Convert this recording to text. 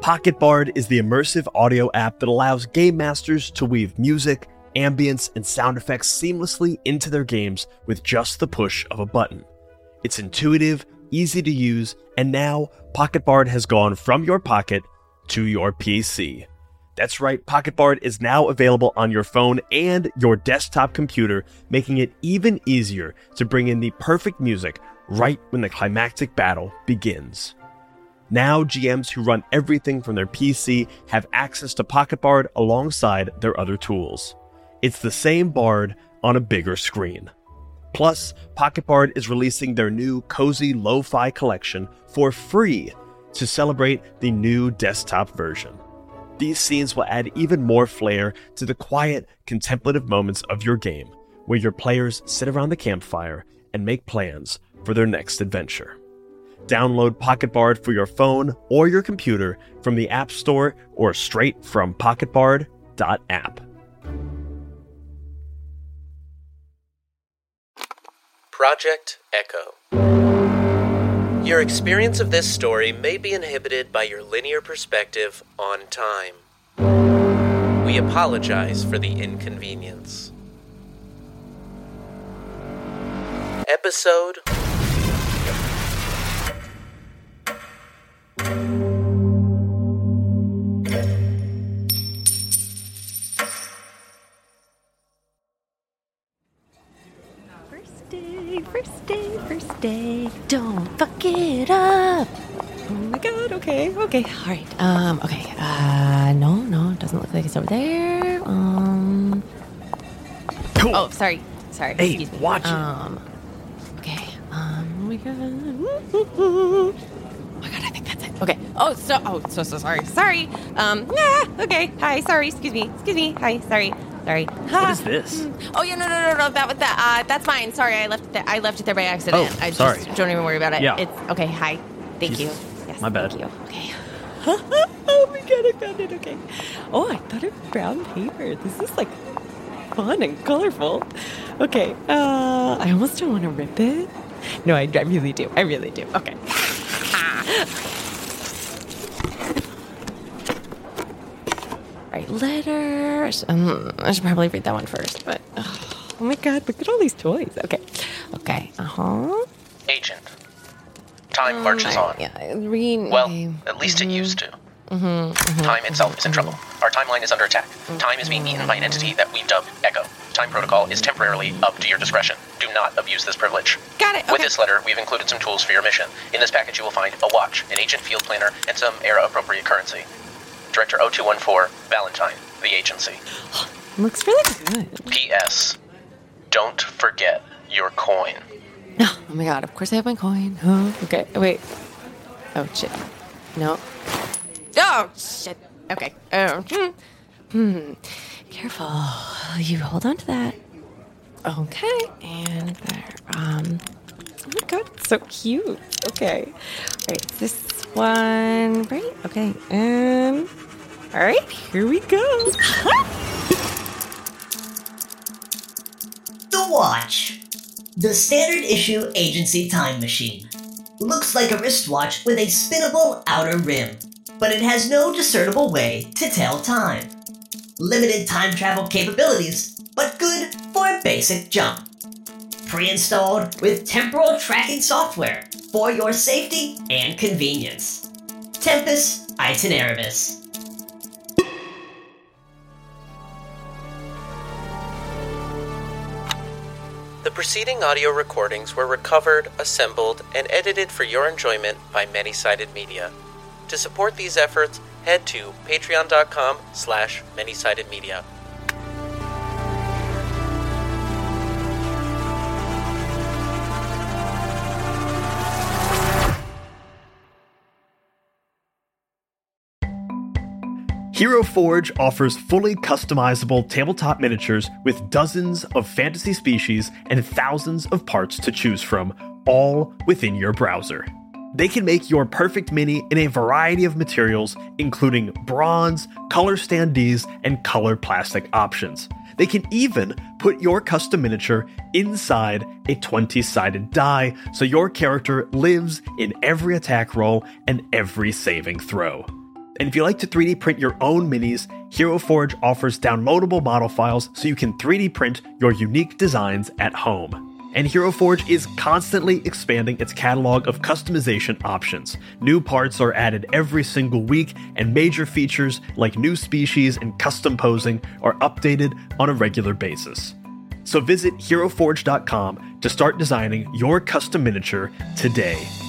Pocket Bard is the immersive audio app that allows game masters to weave music, ambience, and sound effects seamlessly into their games with just the push of a button. It's intuitive, easy to use, and now Pocket Bard has gone from your pocket to your PC. That's right, Pocket Bard is now available on your phone and your desktop computer, making it even easier to bring in the perfect music right when the climactic battle begins. Now, GMs who run everything from their PC have access to Pocket Bard alongside their other tools. It's the same Bard on a bigger screen. Plus, Pocket Bard is releasing their new Cozy Lo-Fi collection for free to celebrate the new desktop version. These scenes will add even more flair to the quiet, contemplative moments of your game, where your players sit around the campfire and make plans for their next adventure. Download Pocket Bard for your phone or your computer from the App Store or straight from pocketbard.app. Project Echo. Your experience of this story may be inhibited by your linear perspective on time. We apologize for the inconvenience. Episode First day, don't fuck it up. Oh my god, okay, alright, no, doesn't look like it's over there, Cool. Oh, sorry, Hey, excuse me. watch it. Okay, oh my god, I think that's it, okay, so sorry, okay, hi, sorry, excuse me, hi, sorry. What is this? Oh yeah, no. That's mine. Sorry, I left it there by accident. Oh, sorry. Don't even worry about it. Yeah. It's okay. Hi. Thank you. Yes. My bad. Thank you. Okay. Oh my god, I found it. Okay. Oh, I thought it was brown paper. This is like fun and colorful. Okay. I almost don't want to rip it. No, I really do. Okay. Right, letters. I should probably read that one first, but oh my god, look at all these toys. Okay. Agent. Time marches on. Yeah, Well, at least it used to. Time itself is in trouble. Our timeline is under attack. Time is being eaten by an entity that we dub Echo. Time protocol is temporarily up to your discretion. Do not abuse this privilege. Got it. Okay. With this letter, we've included some tools for your mission. In this package, you will find a watch, an agent field planner, and some era-appropriate currency. Director 0214, Valentine, the agency. Looks really good. P.S. Don't forget your coin. Oh my god, of course I have my coin. Oh, okay, wait. Oh, shit. No. Oh, shit. Okay. Careful. You hold on to that. Okay, and there. Oh my god, it's so cute. Okay. Alright, this one, right? Okay, and... Alright, here we go. The watch. The standard issue agency time machine. Looks like a wristwatch with a spinnable outer rim, but it has no discernible way to tell time. Limited time travel capabilities, but good for a basic jump. Pre-installed with temporal tracking software for your safety and convenience. Tempus Itineribus. The preceding audio recordings were recovered, assembled, and edited for your enjoyment by Many-Sided Media. To support these efforts, head to patreon.com/manysidedmedia. Hero Forge offers fully customizable tabletop miniatures with dozens of fantasy species and thousands of parts to choose from, all within your browser. They can make your perfect mini in a variety of materials, including bronze, color standees, and color plastic options. They can even put your custom miniature inside a 20-sided die, so your character lives in every attack roll and every saving throw. And if you like to 3D print your own minis, Hero Forge offers downloadable model files so you can 3D print your unique designs at home. And Hero Forge is constantly expanding its catalog of customization options. New parts are added every single week, and major features like new species and custom posing are updated on a regular basis. So visit HeroForge.com to start designing your custom miniature today.